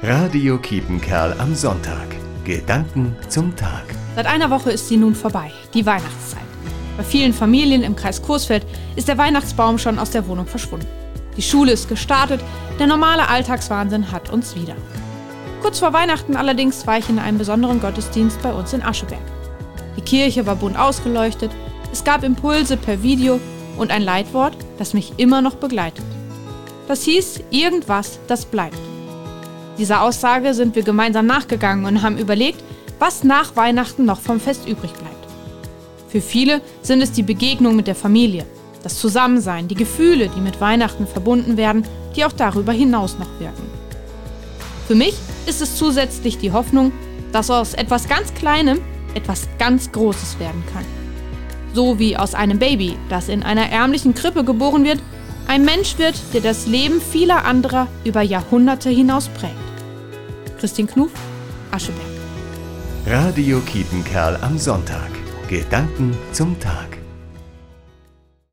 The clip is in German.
Radio Kiepenkerl am Sonntag. Gedanken zum Tag. Seit einer Woche ist sie nun vorbei, die Weihnachtszeit. Bei vielen Familien im Kreis Coesfeld ist der Weihnachtsbaum schon aus der Wohnung verschwunden. Die Schule ist gestartet, der normale Alltagswahnsinn hat uns wieder. Kurz vor Weihnachten allerdings war ich in einem besonderen Gottesdienst bei uns in Ascheberg. Die Kirche war bunt ausgeleuchtet, es gab Impulse per Video und ein Leitwort, das mich immer noch begleitet. Das hieß, irgendwas, das bleibt. Dieser Aussage sind wir gemeinsam nachgegangen und haben überlegt, was nach Weihnachten noch vom Fest übrig bleibt. Für viele sind es die Begegnungen mit der Familie, das Zusammensein, die Gefühle, die mit Weihnachten verbunden werden, die auch darüber hinaus noch wirken. Für mich ist es zusätzlich die Hoffnung, dass aus etwas ganz Kleinem etwas ganz Großes werden kann. So wie aus einem Baby, das in einer ärmlichen Krippe geboren wird, ein Mensch wird, der das Leben vieler anderer über Jahrhunderte hinaus prägt. Christine Knuf, Ascheberg. Radio Kiepenkerl am Sonntag. Gedanken zum Tag.